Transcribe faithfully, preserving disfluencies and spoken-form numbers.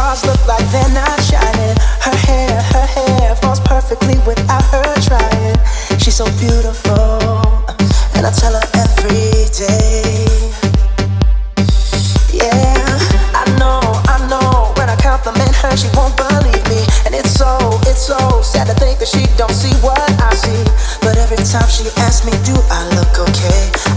stars look like they're not shining. Her hair, her hair falls perfectly without her trying. She's so beautiful, and I tell her every day. Yeah, I know, I know. When I compliment her, she won't believe me, and it's so, it's so sad to think that she don't see what I see. But every time she asks me, do I look okay?